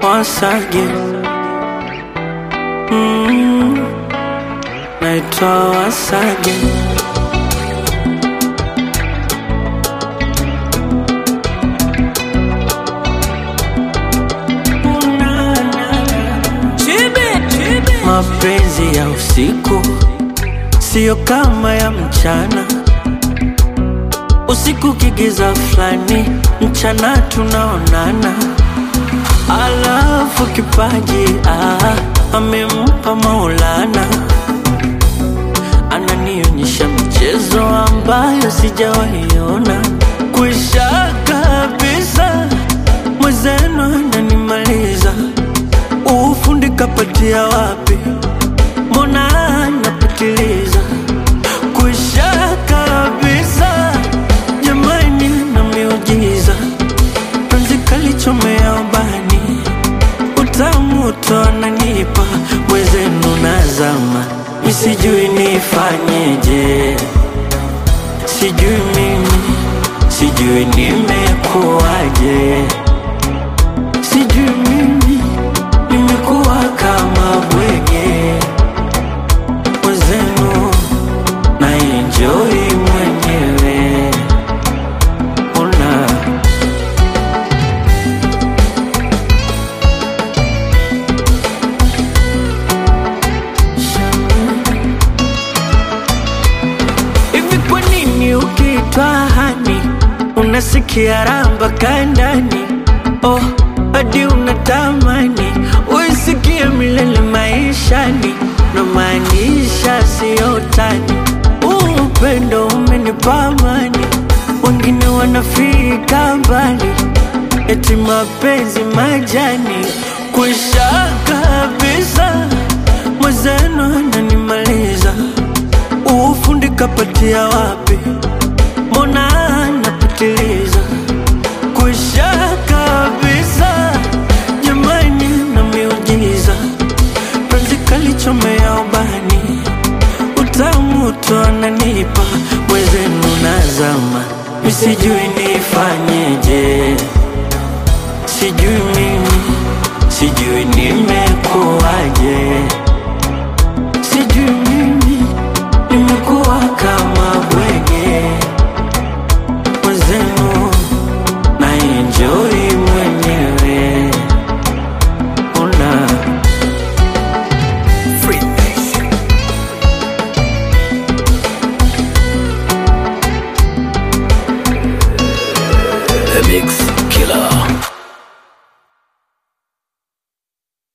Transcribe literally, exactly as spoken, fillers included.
once again. Mm, naitwa once again. Mapenzi ya usiku sio kama ya mchana. Usiku kigiza flani, mchana tunaonana. Alafu kipaji ah, amempa Maulana. Ananionyesha mchezo ambayo sijawaiona. Kwisha kabisa, mwezeno ananimaliza. Ufundi kapatia wapi? Mbona napitiliza? Kwisha kabisa, jamani na miujiza. Penzi kalichomea ubani, utamu tu ananipa. Mwezenu nazama, mi sijui nifanyeje. Sijui mimi, sijui nimekuwaje. Sijui mimi, nimekuwa kama bwege. Mwezenu na enjoy mwenyewe. Una hivi, kwa nini ukiitwa hani unasikia ramba kandani? Oh, hadi unatamani uisikie milele maishani. Na maanisha siyo tani, upendo umenipa amani. Wengine wanafika mbali, eti mapenzi majani. Kwisha kabisa, mwezeno ananimaliza. Ufundi kapatia wapi? Mbona napitiliza? Kwisha kabisa, jamani na miujiza. Penzi kalichomea ubani, utamu tu ananipa. Mwezenu nazama, mi sijui nifanyeje. Sijui mimi, sijui nimekuwaje. Sijui mimi, nimekuwa kama bwege. Mwezenu na enjoy mwenyewe. Una Mix.